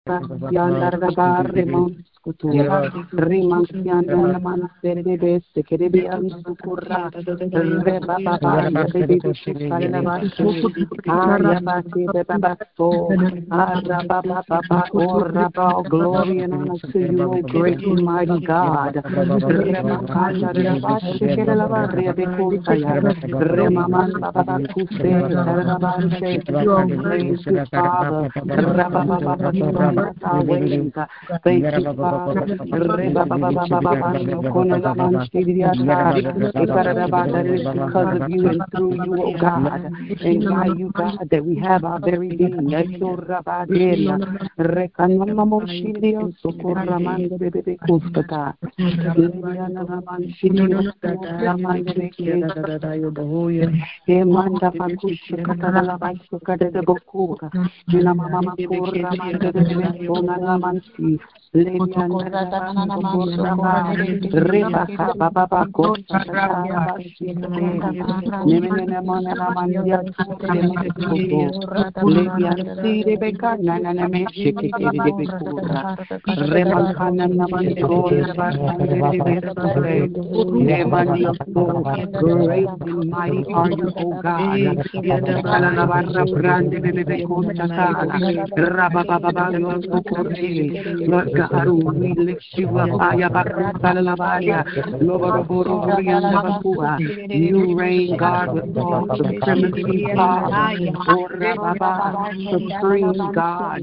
Yandara barre Scutura, Rimansiana Mansere de Besse, che deve Sucurra, Reba Baba, Yabi, Ayabati, Babaso, Araba Baba, or Rabba, glory and honor to you, O great and mighty God. Remakanda, Rabashikela, Rebekutaya, Remaman Baba Kuse, Sarabante, thank you, Father, Rabba Baba, our ways. Thank you, Father. It's because of you and through you, oh God, and by you, God, that we have our very being. Great and mighty are you, O God. Lord God, we lift you up. You reign, God, with all supremacy, Father. Supreme God.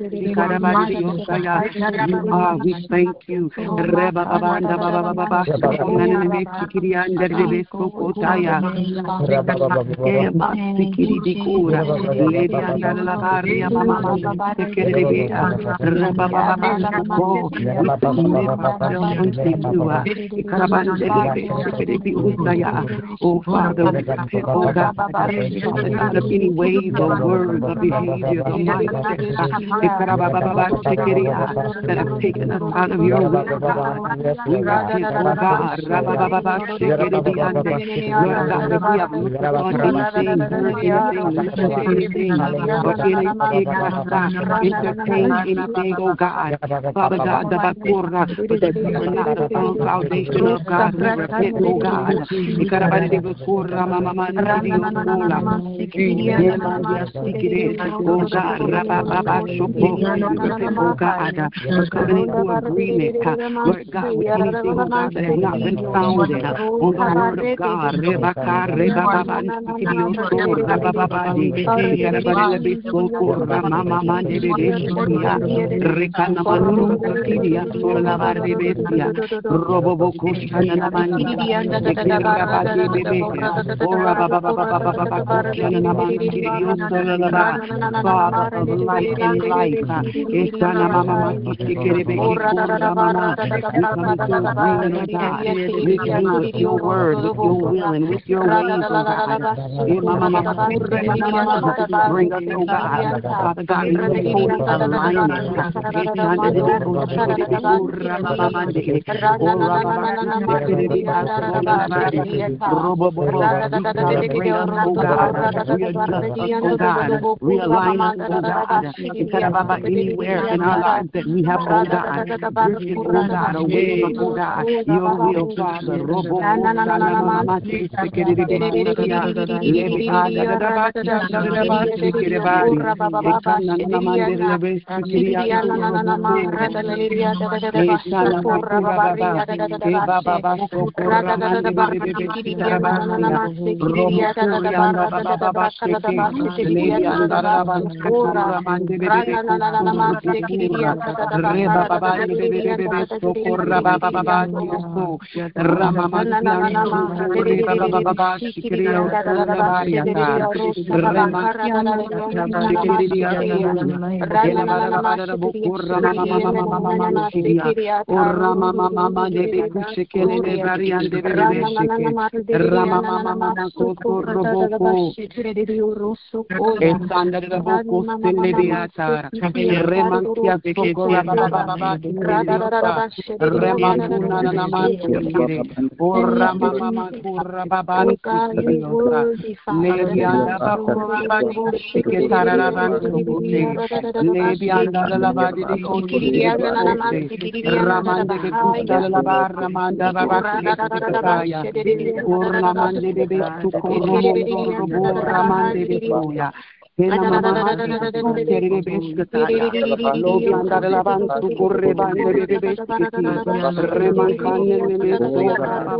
You are, we thank you. Oh, Father, we repent, oh God, Father God, of any ways or words or behaviors or mindsets that have taken us out of your will, God. We repent, oh God, Lord God, if we have looked upon anything, heard anything, listened to anything, or entertained anything, oh God, Father God, that we were not a firm foundation of God, we repent, oh God. Oh God, oh God, we're coming into agreement, Lord God, with anything, oh God, that has not been founded on the word of God. Father of light and life, we come into agreement, oh God, with you, with your word, with your will, and with your ways, oh God. Bring us, oh God, Father God, into holy alignment. Recalibrate us, oh God. Readjust us, oh God. Realign us, oh God. Anywhere in our lives that we have, oh God, drifted, oh God, away from, oh God, your will, Father. Manchidia, Rama Mama de Bekushekele de Varian de Bebesheke, Rama Mama Koto Roboko, Esanda de Boko Selebiata, Remantia Sokora Baba, Remantuna Namanchiri, or Rama Mama Kura Baban Sikiriosa, Lebianda Bakura Badi, Shiketaraban Sokote, Lebianda Labadi, Ramande Bekusta Laba, Ramanda Babakaya, Uramande Bebe Sukoromondo Robo, Ramande Bekoya. Mama Lobianda de Labantu Correbande de Besquiti, Remancane Nemeso,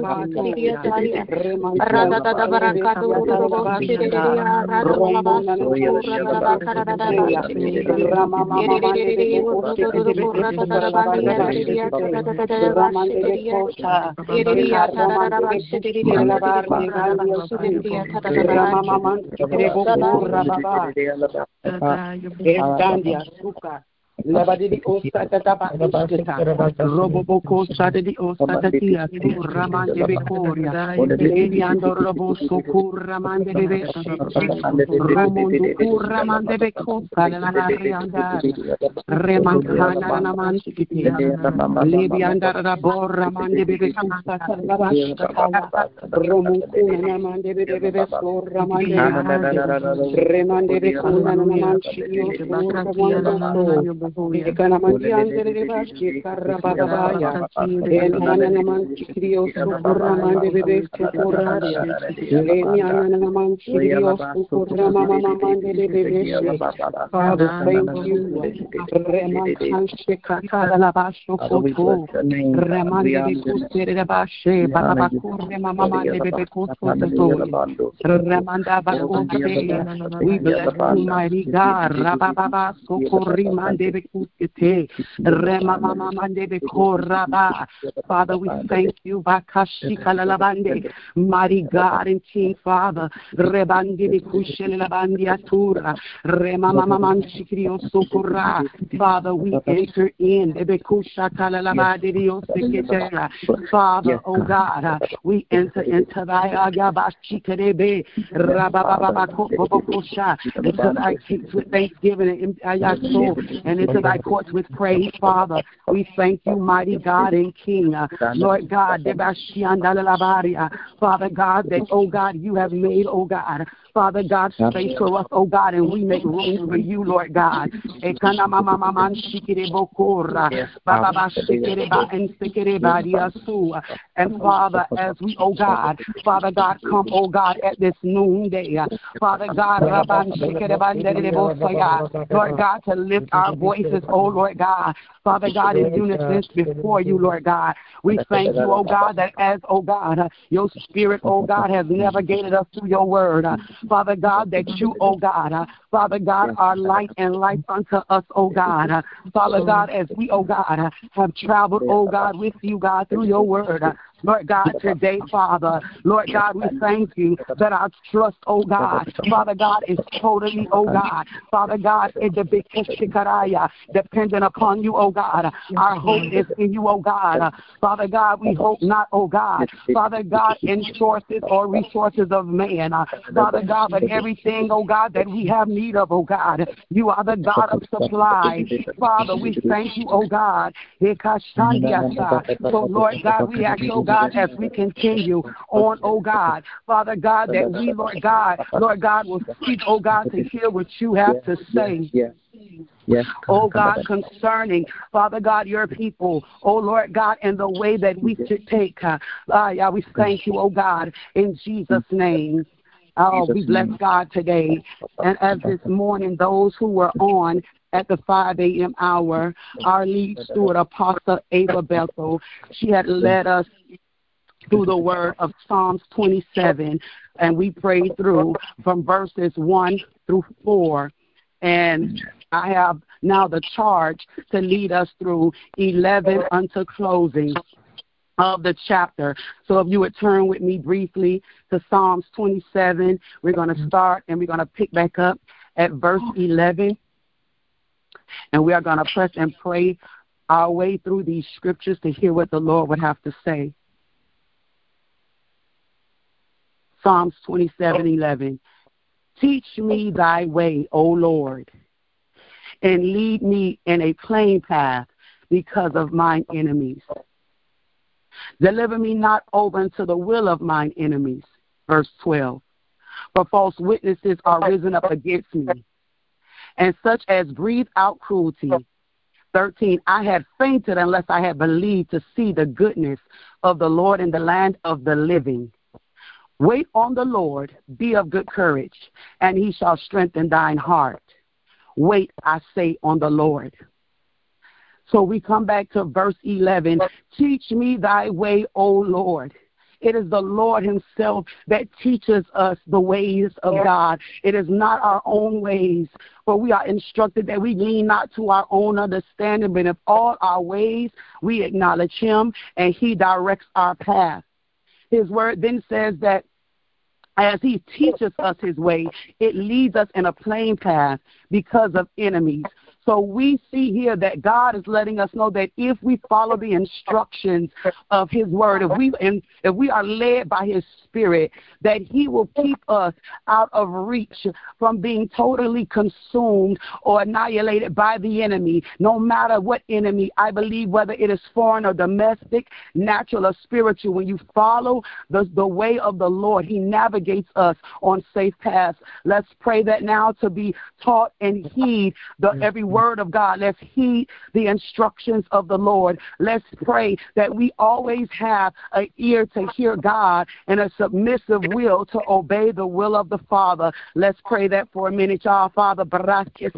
Estandia suka labadi di osta tata iskita robo kosta di osta tatia ramande bekoria levi ando robo ramande bebeshi romondo ramande bekosta la marianda remancana na manskiti levi anda da borra mande bebekosta la basta romoncuna na mande bebeso ramande remande bekuna na manchio ramando Ekanamandiandere de Bashi, Carababaya, Enananamanchikrio, Sukuramande de Sukuraria, Lemiananamanchikrio, Sukuramamamande de Bebeshe. Father, thank you. Remankanche Katarabasho Koto, Remande de Kusere de Bashe, Babakure Mamamande de Bekoto, Remanda Bakote. We bless you, mighty God, Rababa Sukurimande. Father, we thank you, mighty God and King Father. Father, we enter in. Father, oh God, we enter into thy into thy gates with thanksgiving and into thy courts with praise, Father. We thank you, mighty God and King. Lord God, Father God, that, oh God, you have made, oh God, Father God, space for us, oh God, and we make room for you, Lord God. And Father, as we, oh God, Father God, come, oh God, at this noonday, Father God, Lord God, to lift our voices, oh Lord God, Father God, in unison before you, Lord God. We thank you, oh God, that as, oh God, your spirit, oh God, has navigated us through your word. Father God, that you, oh God, Father God, are light and life unto us, oh God. Father God, as we, oh God, have traveled, oh God, with you, God, through your word. Lord God, today, Father, Lord God, we thank you that our trust, oh God, Father God, is totally, oh God, Father God, dependent upon you, oh God. Our hope is in you, oh God. Father God, we hope not, oh God, Father God, in sources or resources of man. Father God, but everything, oh God, that we have need of, oh God, you are the God of supply. Father, we thank you, oh God. So, Lord God, we ask, oh God, as we continue on, oh God, Father God, that we, Lord God, will speak, oh God, to hear what you have to say. Yes, oh God, concerning, Father God, your people, oh Lord God, and the way that we should take. We thank you, oh God, in Jesus' name. Oh, we bless God today. And as this morning, those who were on at the 5 a.m. hour, our lead steward, Apostle Ava Bethel, she had led us through the word of Psalms 27, and we prayed through from verses 1 through 4. And I have now the charge to lead us through 11 unto closing of the chapter. So if you would turn with me briefly to Psalms 27, we're going to start and we're going to pick back up at verse 11. And we are going to press and pray our way through these scriptures to hear what the Lord would have to say. Psalms 27:11. Teach me thy way, O Lord, and lead me in a plain path because of mine enemies. Deliver me not over unto the will of mine enemies. Verse 12. For false witnesses are risen up against me, and such as breathe out cruelty. 13. I had fainted unless I had believed to see the goodness of the Lord in the land of the living. Wait on the Lord, be of good courage, and he shall strengthen thine heart. Wait, I say, on the Lord. So we come back to verse 11. Teach me thy way, O Lord. It is the Lord himself that teaches us the ways of God. It is not our own ways, for we are instructed that we lean not to our own understanding, but in all our ways we acknowledge him, and he directs our path. His word then says that as he teaches us his way, it leads us in a plain path because of enemies. So we see here that God is letting us know that if we follow the instructions of his word, if we are led by his spirit, that he will keep us out of reach from being totally consumed or annihilated by the enemy, no matter what enemy. I believe whether it is foreign or domestic, natural or spiritual, when you follow the way of the Lord, he navigates us on safe paths. Let's pray that now to be taught and heed every word of God. Let's heed the instructions of the Lord. Let's pray that we always have an ear to hear God and a submissive will to obey the will of the Father. Let's pray that for a minute, y'all. Father, thank you,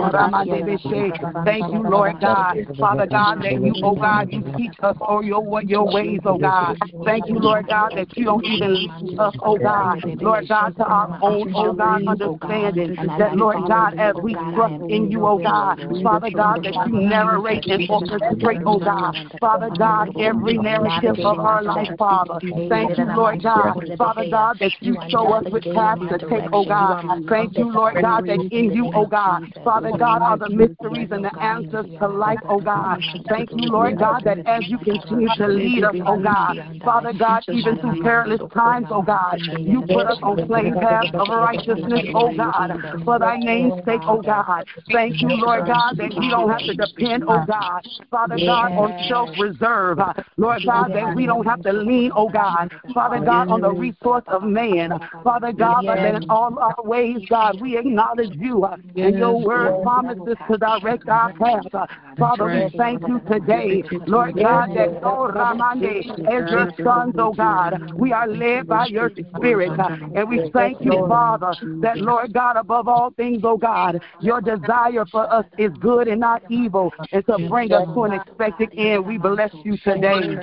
Lord God. Father God, that you, oh God, you teach us your ways, oh God. Thank you, Lord God, that you don't even lead us, oh God, Lord God, to our own, oh God, understanding that, Lord God, as we trust in you, oh God, Father God, that you narrate and orchestrate, oh God, Father God, every narrative of our life, Father. Thank you, Lord God, Father God, that you show us which path to take, oh God. Thank you, Lord God, that in you, oh God, Father God, are the mysteries and the answers to life, oh God. Thank you, Lord God, that as you continue to lead us, oh God, Father God, even through perilous times, oh God, you put us on plain paths of righteousness, oh God, for thy name's sake, oh God. Thank you, Lord God, that we don't have to depend, oh God, Father God, on self-reserve. Lord God, that we don't have to lean, oh God, Father God, on the resource of man. Father God, but that in all our ways, God, we acknowledge you, and your word promises to direct our path. Father, we thank you today, Lord God, that, oh, Ramande, as your sons, oh God, we are led by your spirit, and we thank you, Father, that, Lord God, above all things, oh God, your desire for us is good and not evil, and to bring us to an expected end. We bless you today.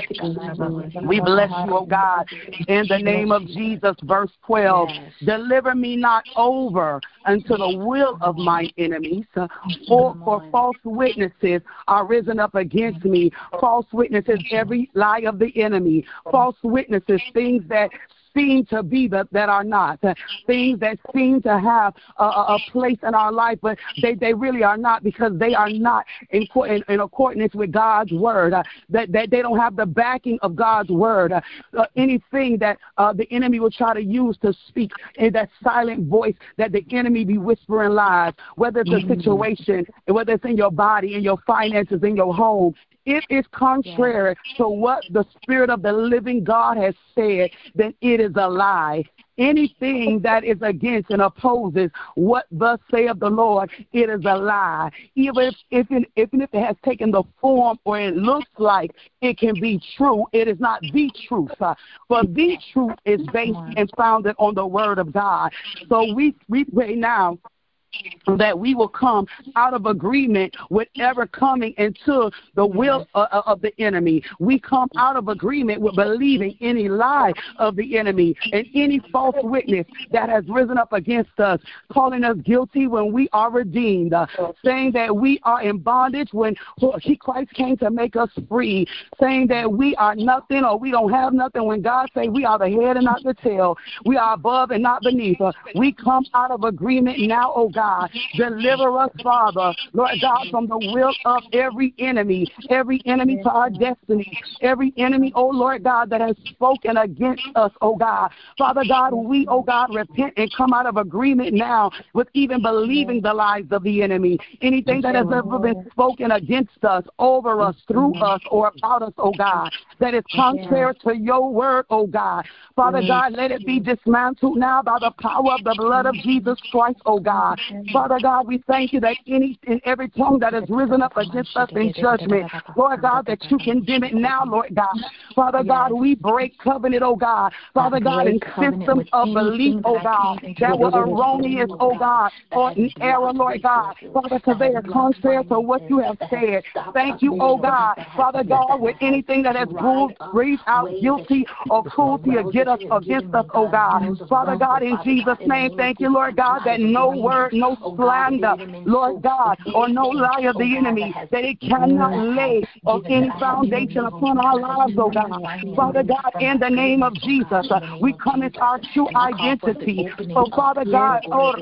We bless you, oh God, in the name of Jesus. Verse 12, deliver me not over unto the will of my enemies, for false witnesses are risen up against me. False witnesses, every lie of the enemy. False witnesses, things that seem to be that are not, things that seem to have a place in our life, but they really are not, because they are not in accordance with God's word, that they don't have the backing of God's word. Anything that the enemy will try to use to speak in that silent voice, that the enemy be whispering lies, whether it's a situation, whether it's in your body, in your finances, in your home. If it's contrary to what the Spirit of the living God has said, then it is a lie. Anything that is against and opposes what thus saith the Lord, it is a lie. Even if it has taken the form or it looks like it can be true, it is not the truth. For the truth is based and founded on the word of God. So we pray now that we will come out of agreement with ever coming into the will of the enemy. We come out of agreement with believing any lie of the enemy and any false witness that has risen up against us, calling us guilty when we are redeemed, saying that we are in bondage when Christ came to make us free, saying that we are nothing or we don't have nothing when God says we are the head and not the tail. We are above and not beneath. We come out of agreement now, oh God, God. Deliver us, Father, Lord God, from the will of every enemy to our destiny, every enemy, oh Lord God, that has spoken against us, oh God. Father God, we, oh God, repent and come out of agreement now with even believing the lies of the enemy. Anything that has ever been spoken against us, over us, through us, or about us, oh God, that is contrary to your word, oh God. Father God, let it be dismantled now by the power of the blood of Jesus Christ, oh God. Father God, we thank you that any and every tongue that has risen up against us in judgment, Lord God, that you condemn it now, Lord God. Father God, we break covenant, oh God. Father God, in systems of belief, oh God, that were erroneous, oh God, or in error, Lord God. Father, because they are contrary to what you have said. Thank you, oh God. Father God, with anything that has breathed out guilty or cruelty against us, oh God. Father God, in Jesus' name, thank you, Lord God, that no word, no slander, Lord God, or no lie of the enemy, that it cannot lay of any foundation upon our lives, oh God. Father God, in the name of Jesus, we come as our true identity. So Father God, oh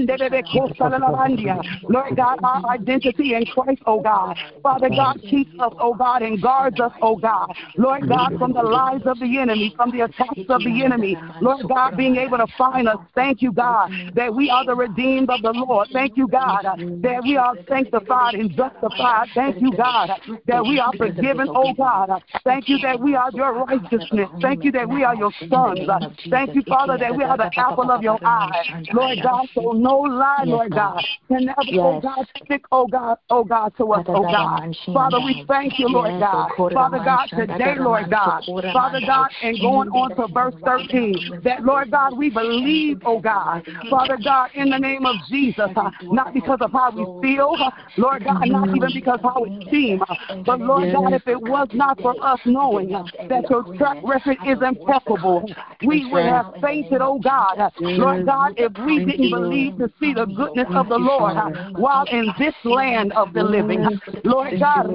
Lord God, our identity in Christ, oh God. Father God, keeps us, oh God, and guards us, oh God. Lord God, from the lies of the enemy, from the attacks of the enemy. Lord God, being able to find us. Thank you, God, that we are the redeemed of the Lord. Thank you, God, that we are sanctified and justified. Thank you, God, that we are forgiven, oh God. Thank you that we are your righteousness. Thank you that we are your sons. Thank you, Father, that we are the apple of your eye. Lord God, so no lie, Lord God, can never, oh God, stick, oh God, to us, oh God. Father, we thank you, Lord God. Father God, today, Lord God, Father God, and going on to verse 13, that, Lord God, we believe, oh God, Father God, in the name of Jesus, not because of how we feel, Lord God, not even because how it seems, but Lord God, if it was not for us knowing that your track record is impeccable, we would have fainted, oh God, Lord God, if we didn't believe to see the goodness of the Lord while in this land of the living. Lord God,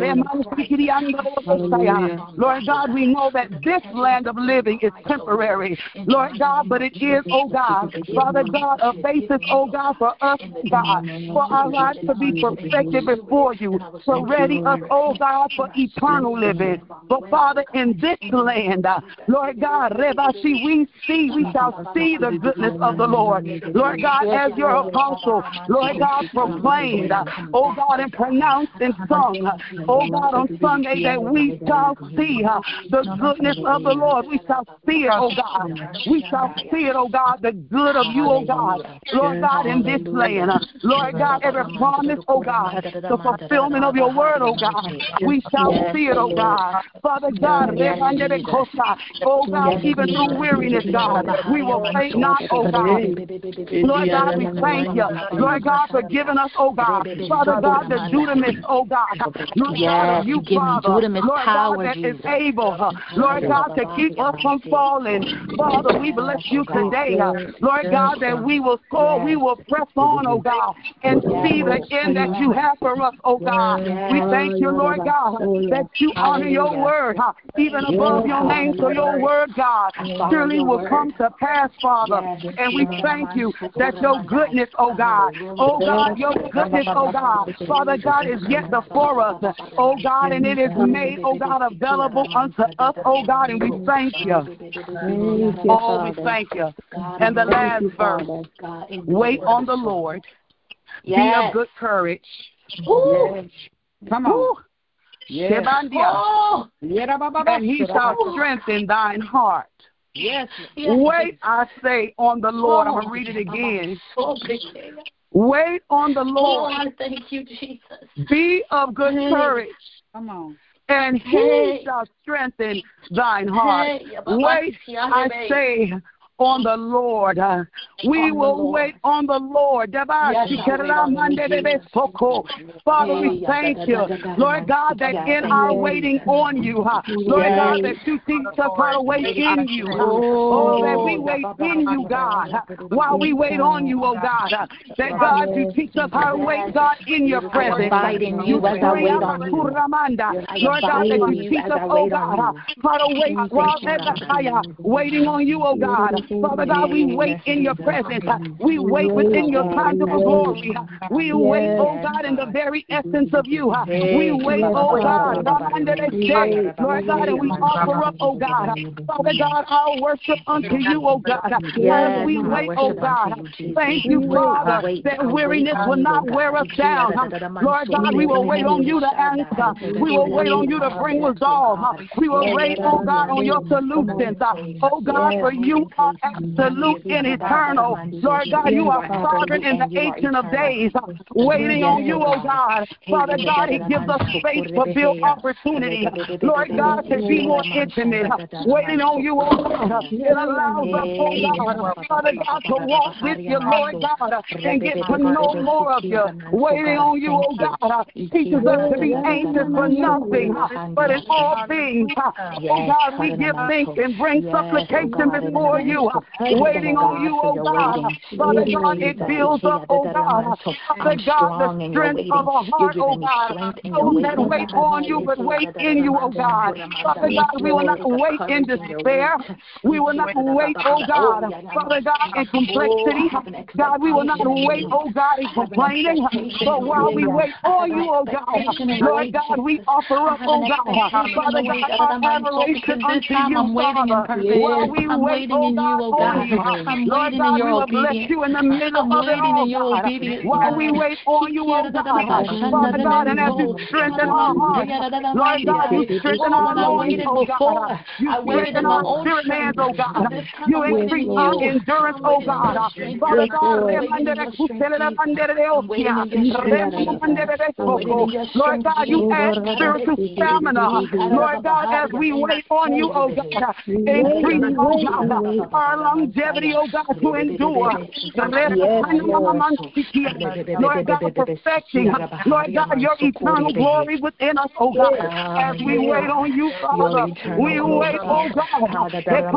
Lord God, we know that this land of living is temporary, Lord God, but it is, oh God, Father God, a basis, oh God, for us, God, for our lives to be perfected before you, to ready us, oh God, for eternal living. But Father, in this land, Lord God, we shall see the goodness of the Lord. Lord God, as your apostle, Lord God, proclaimed, oh God, and pronounced and sung, oh God, on Sunday, that we shall see the goodness of the Lord. We shall see it, oh God. We shall see it, oh God, the good of you, oh God. Lord God, in this land, Lord God, every promise, oh God, the fulfillment of your word, oh God, we shall see it, oh God. Father God, oh God, even through weariness, God, we will faint not, oh God. Lord God, we thank you, Lord God, for giving us, oh God, Father God, the dunamis, oh God, Lord God, you, Father, Lord God, that is able, Lord God, to keep us from falling. Father, we bless you today, Lord God, that we will soar, we will press on, oh God, and see the end that you have for us, oh God. We thank you, Lord God, that you honor your word, even above your name, so your word, God, surely will come to pass, Father. And we thank you that your goodness, oh God, your goodness, oh God, Father God, is yet before us, oh God, and it is made, oh God, available unto us, oh God, and we thank you. Oh, we thank you. And the last verse, wait on the Lord, be of good courage. Come on. And he shall strengthen thine heart. Yes. Wait, I say, on the Lord. I'm going to read it again. Wait on the Lord. Thank you, Jesus. Be of good courage. Come on. And he shall strengthen thine heart. Wait, I say, on the Lord. We will wait on the Lord. Father, we thank you, Lord God, that in our waiting on you, Lord God, that you teach us how to wait in you. Oh, that we wait in you, God, while we wait on you, oh God. That, God, you teach us how to wait, God, in your presence. You as I wait on you. Lord God, that you teach us, oh God, how to wait while waiting on you, oh God. Father God, we wait in your presence. We wait within your tangible glory. We wait, oh God, in the very essence of you. We wait, oh God, Lord God, and we offer up, oh God, Father God, our worship unto you, oh God. As we wait, oh God, thank you, Father, that weariness will not wear us down. Lord God, we will wait on you to answer. We will wait on you to bring resolve. We will wait, oh God, on your solutions. Oh God, for you are absolute and eternal. Lord God, you are sovereign in the ancient of days. Waiting on you, oh God. Father God, it gives us space for build opportunity. Lord God, to be more intimate. Waiting on you, oh God. It allows us, oh God, Father God, to walk with you, Lord God, and get to know more of you. Waiting on you, oh God, teaches us to be anxious for nothing, but in all things, oh God, we give thanks and bring supplication before you. Waiting on you, oh God. Father God, it builds up, oh God. Father God, the strength of a heart, oh God. Those that wait on you, but wait in you, oh God. Father God, we will not wait in despair. We will not wait, oh God. Father God, in complexity. God, we will not wait, oh God, in complaining. But while we wait on you, oh God, Lord God, we offer up, oh God, Father God, our adoration unto you, Father. While we wait, oh God, on you, Lord God, we will bless you in the middle of it all, God. While we wait on you, oh God, Father God, and as you strengthen our hearts, Lord God, you strengthen our loins, oh God. You strengthen our spirit man, oh God. You increase our endurance, oh God. Father God, Lord God, you add spiritual stamina. Lord God, as we wait on you, oh God, increase, oh God, our longevity, oh God, to endure. Lord God, perfecting, Lord God, your eternal glory within us, oh God. As we wait on you, Father, we wait, oh God.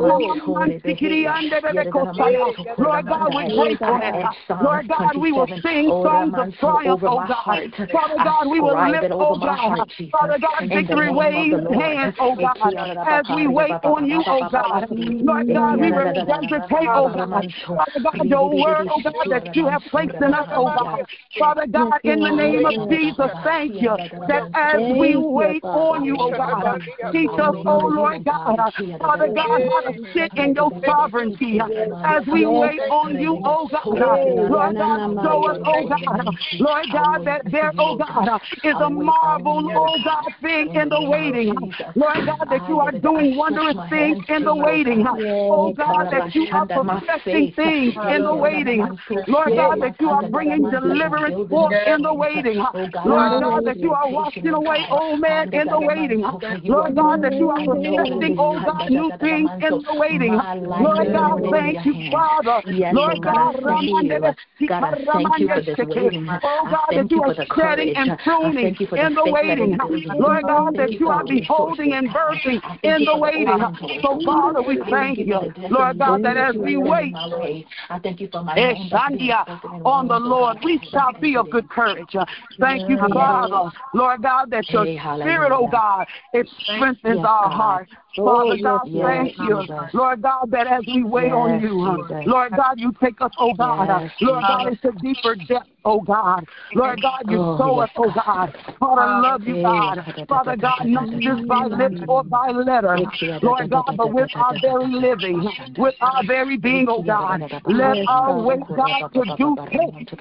Lord God, with gratefulness. Lord God, we will sing songs of triumph, oh God. Father God, we will lift, oh God. Father God, victory waves hands, oh God. As we wait on you, oh God. Lord God, we will regurgitate, oh God. Father God, your word, oh God, that you have placed in us, oh God. Father God, in the name of Jesus, thank you that as we wait on you, oh God, teach us, oh Lord God, Father God, how to sit in your sovereignty as we wait on you, oh God. Lord God, show us, oh God, Lord God, that there, oh God, is a marvel, oh God, thing in the waiting. Lord God, that you are doing wondrous things in the waiting. Oh God, that you are perfecting things in the waiting. Lord God, that you are bringing deliverance forth in the waiting. Lord God, that you are washing away old man in the waiting. Lord God, that you are perfecting, oh God, new things in the waiting. Lord God, thank you, Father. Lord God, God, I thank you for this waiting. oh God, that you are shedding and pruning in the waiting. Lord God, that you are beholding and birthing in the waiting. So Father, we thank you, Lord God, that as we wait, I thank you for my on the Lord, we shall be of good courage. Thank you, Father, Lord God, that your spirit, oh God, it strengthens our hearts. Father God, thank you, Lord God, that as we wait on you, Lord God, you take us, oh God, Lord God, into deeper depth, oh God, Lord God, you show us, oh God, how to love you, God, Father God, not just by lips or by letter, Lord God, but with our very living, with our very being, oh God, let our wait, God, produce faith.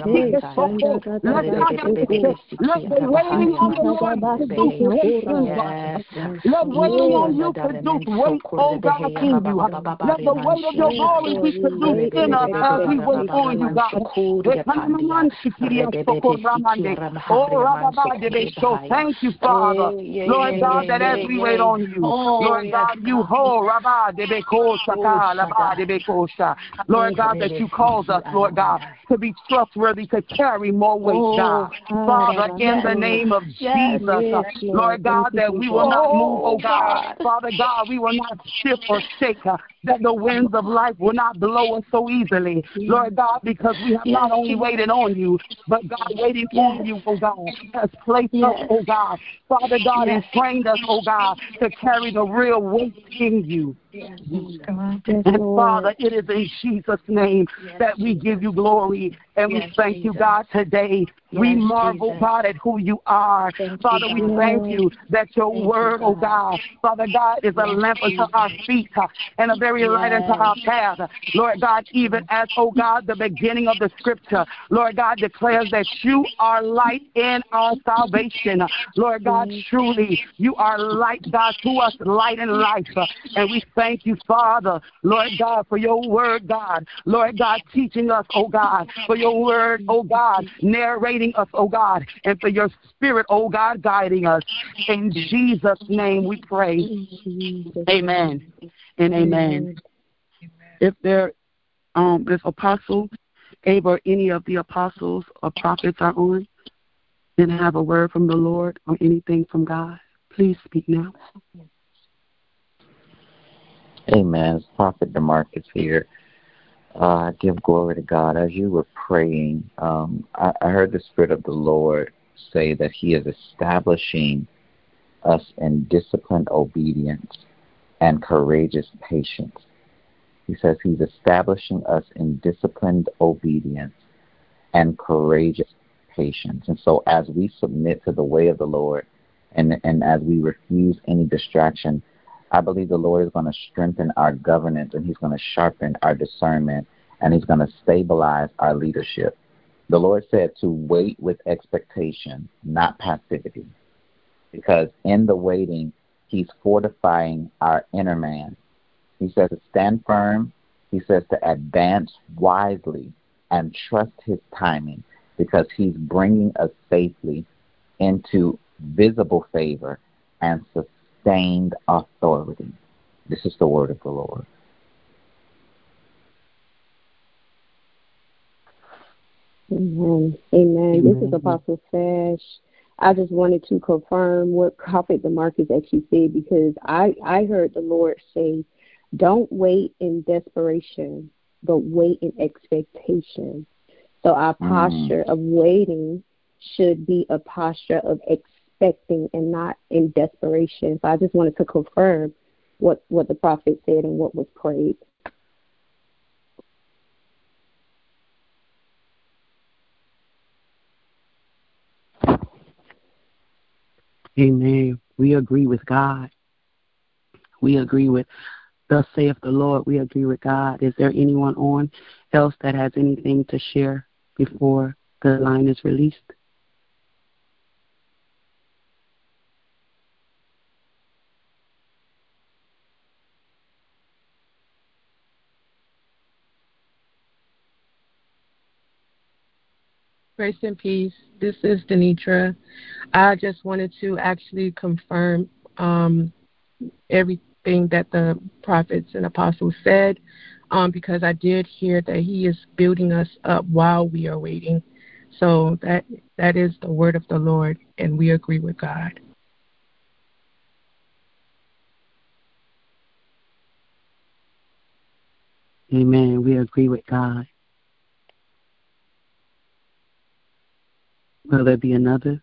Let the waiting on the Lord produce wait in God. Let waiting on you produce wait, oh God, in you. Let the weight of your glory be produced in us as we wait on you, God. So thank you, Father, Lord God, that as we wait on you, Lord God, you hold, Lord God, that you cause us, Lord God, to be trustworthy, to carry more weight, God. Father, in the name of Jesus, Lord God, that we will not move, oh God. Father God, we will not shift or shake. that the winds of life will not blow us so easily, Lord God, because we have not only waited on you, but God, waiting on you, oh God, has placed us, oh God, Father God, and trained us, oh God, to carry the real weight in you. And Father, it is in Jesus' name that we give you glory and we thank you, God, today. We marvel, God, at who you are. Father, we thank you that your word, oh God, Father God, is a lamp unto our feet and a very light unto our path. Lord God, even as, oh God, the beginning of the scripture, Lord God, declares that you are light in our salvation. Lord God, truly, you are light, God, to us, light and life. And we thank you, Father, Lord God, for your word, God. Lord God, teaching us, oh God, for your word, oh God, narrating us, oh God, and for your spirit, oh God, guiding us. In Jesus' name we pray. Amen and amen. If there is Apostle Abe or any of the apostles or prophets are on and have a word from the Lord or anything from God, please speak now. Amen. Prophet DeMarcus here. I give glory to God. As you were praying, I heard the Spirit of the Lord say that He is establishing us in disciplined obedience and courageous patience. He says He's establishing us in disciplined obedience and courageous patience. And so as we submit to the way of the Lord and as we refuse any distraction, I believe the Lord is going to strengthen our governance and He's going to sharpen our discernment and He's going to stabilize our leadership. The Lord said to wait with expectation, not passivity, because in the waiting, He's fortifying our inner man. He says to stand firm. He says to advance wisely and trust His timing, because He's bringing us safely into visible favor and sustained authority. This is the word of the Lord. Amen. Amen. This is Apostle Sash. I just wanted to confirm what Prophet DeMarcus actually said, because I heard the Lord say, don't wait in desperation, but wait in expectation. So our posture of waiting should be a posture of expecting and not in desperation. So I just wanted to confirm what the prophet said and what was prayed. Amen. We agree with God. We agree with thus saith the Lord. We agree with God. Is there anyone on else that has anything to share before the line is released? Grace and peace. This is Denitra. I just wanted to actually confirm everything that the prophets and apostles said, because I did hear that He is building us up while we are waiting. So that is the word of the Lord, and we agree with God. Amen. We agree with God. Will there be another?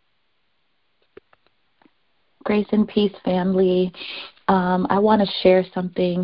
Grace and peace, family. I want to share something.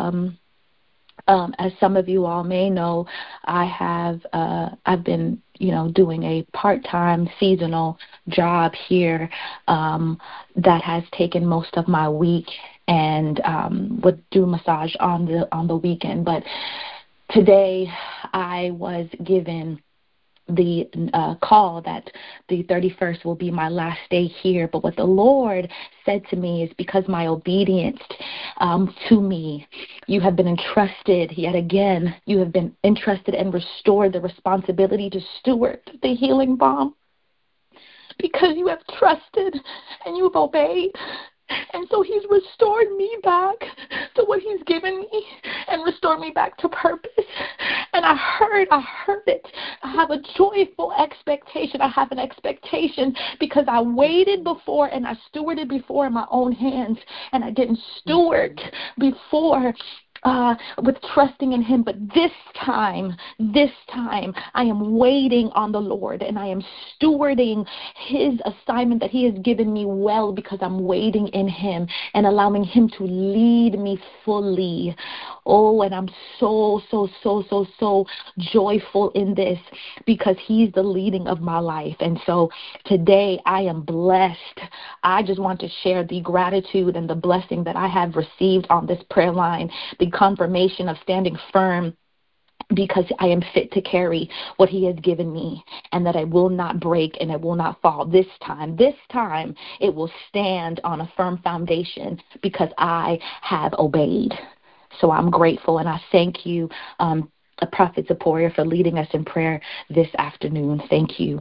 As some of you all may know, I've been doing a part-time seasonal job here that has taken most of my week, and would do massage on the weekend. But today I was given the call that the 31st will be my last day here. But what the Lord said to me is, because my obedience to me, you have been entrusted yet again. You have been entrusted and restored the responsibility to steward the healing balm, because you have trusted and you've obeyed. And so He's restored me back to what He's given me and restored me back to purpose. And I heard it. I have a joyful expectation. I have an expectation because I waited before and I stewarded before in my own hands, and I didn't steward before with trusting in him. But this time, I am waiting on the Lord, and I am stewarding his assignment that he has given me well, because I'm waiting in him and allowing him to lead me fully. Oh, and I'm so joyful in this, because he's the leading of my life. And so today I am blessed. I just want to share the gratitude and the blessing that I have received on this prayer line, the confirmation of standing firm, because I am fit to carry what he has given me, and that I will not break and I will not fall. This time, it will stand on a firm foundation, because I have obeyed. So I'm grateful, and I thank you, Prophet Zipporah, for leading us in prayer this afternoon. Thank you.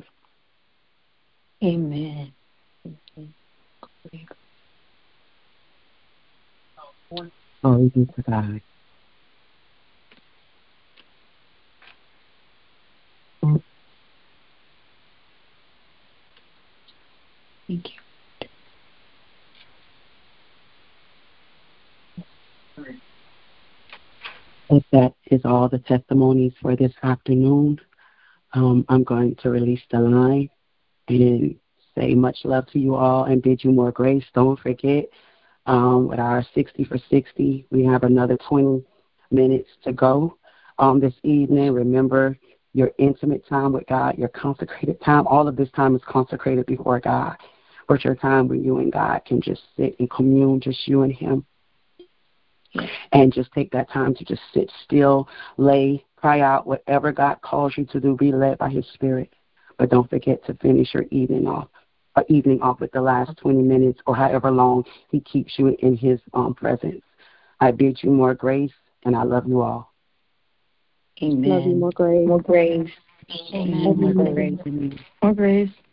Amen. Glory be to God. Thank you. If that is all the testimonies for this afternoon, I'm going to release the line and say much love to you all and bid you more grace. Don't forget, with our 60 for 60, we have another 20 minutes to go this evening. Remember your intimate time with God, your consecrated time. All of this time is consecrated before God. But your time where you and God can just sit and commune, just you and him. And just take that time to just sit still, lay, cry out, whatever God calls you to do, be led by his spirit. But don't forget to finish your evening off with the last 20 minutes or however long he keeps you in his presence. I bid you more grace, and I love you all. Amen. Love you, more grace. More grace. Amen. More grace. More grace.